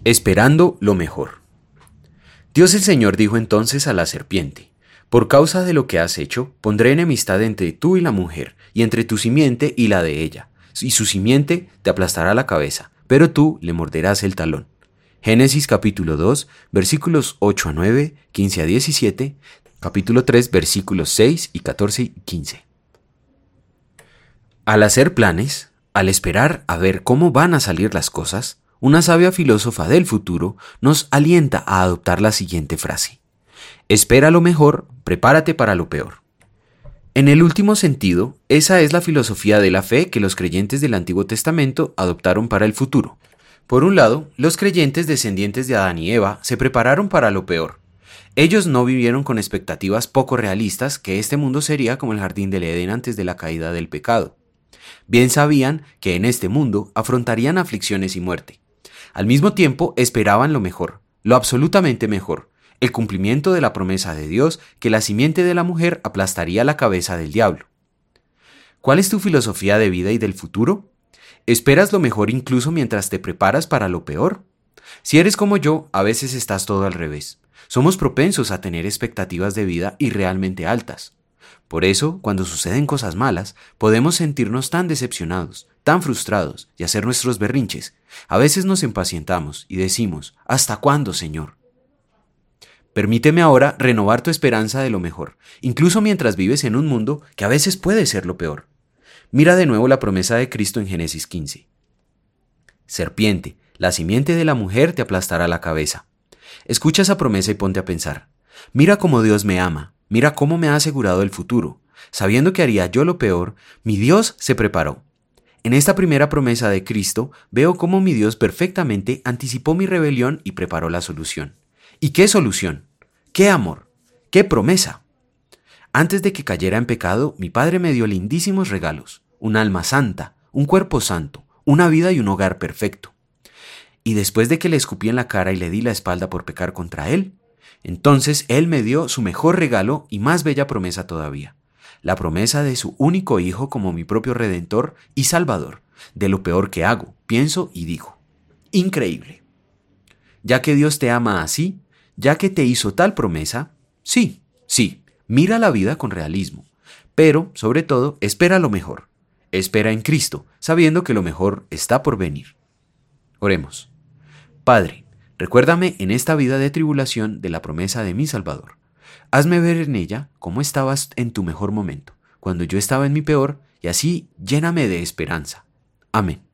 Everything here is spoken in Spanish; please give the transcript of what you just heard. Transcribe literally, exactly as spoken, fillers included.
Esperando lo mejor. Dios el Señor dijo entonces a la serpiente: Por causa de lo que has hecho, pondré enemistad entre tú y la mujer, y entre tu simiente y la de ella, y su simiente te aplastará la cabeza, pero tú le morderás el talón. Génesis capítulo dos, versículos ocho a nueve, quince a diecisiete, capítulo tres, versículos seis y catorce y quince. Al hacer planes, al esperar a ver cómo van a salir las cosas, una sabia filósofa del futuro nos alienta a adoptar la siguiente frase: espera lo mejor, prepárate para lo peor. En el último sentido, esa es la filosofía de la fe que los creyentes del Antiguo Testamento adoptaron para el futuro. Por un lado, los creyentes descendientes de Adán y Eva se prepararon para lo peor. Ellos no vivieron con expectativas poco realistas que este mundo sería como el jardín del Edén antes de la caída del pecado. Bien sabían que en este mundo afrontarían aflicciones y muerte. Al mismo tiempo, esperaban lo mejor, lo absolutamente mejor, el cumplimiento de la promesa de Dios que la simiente de la mujer aplastaría la cabeza del diablo. ¿Cuál es tu filosofía de vida y del futuro? ¿Esperas lo mejor incluso mientras te preparas para lo peor? Si eres como yo, a veces estás todo al revés. Somos propensos a tener expectativas de vida irrealmente altas. Por eso, cuando suceden cosas malas, podemos sentirnos tan decepcionados, tan frustrados y hacer nuestros berrinches. A veces nos impacientamos y decimos: ¿hasta cuándo, Señor? Permíteme ahora renovar tu esperanza de lo mejor, incluso mientras vives en un mundo que a veces puede ser lo peor. Mira de nuevo la promesa de Cristo en Génesis quince. Serpiente, la simiente de la mujer te aplastará la cabeza. Escucha esa promesa y ponte a pensar: mira cómo Dios me ama, mira cómo me ha asegurado el futuro. Sabiendo que haría yo lo peor, mi Dios se preparó. En esta primera promesa de Cristo veo cómo mi Dios perfectamente anticipó mi rebelión y preparó la solución. ¿Y qué solución? ¿Qué amor? ¿Qué promesa? Antes de que cayera en pecado, mi Padre me dio lindísimos regalos: un alma santa, un cuerpo santo, una vida y un hogar perfecto. Y después de que le escupí en la cara y le di la espalda por pecar contra Él, entonces Él me dio su mejor regalo y más bella promesa todavía: la promesa de su único Hijo como mi propio Redentor y Salvador, de lo peor que hago, pienso y digo. Increíble. Ya que Dios te ama así, ya que te hizo tal promesa, sí, sí, mira la vida con realismo, pero, sobre todo, espera lo mejor. Espera en Cristo, sabiendo que lo mejor está por venir. Oremos. Padre, recuérdame en esta vida de tribulación de la promesa de mi Salvador. Hazme ver en ella cómo estabas en tu mejor momento, cuando yo estaba en mi peor, y así lléname de esperanza. Amén.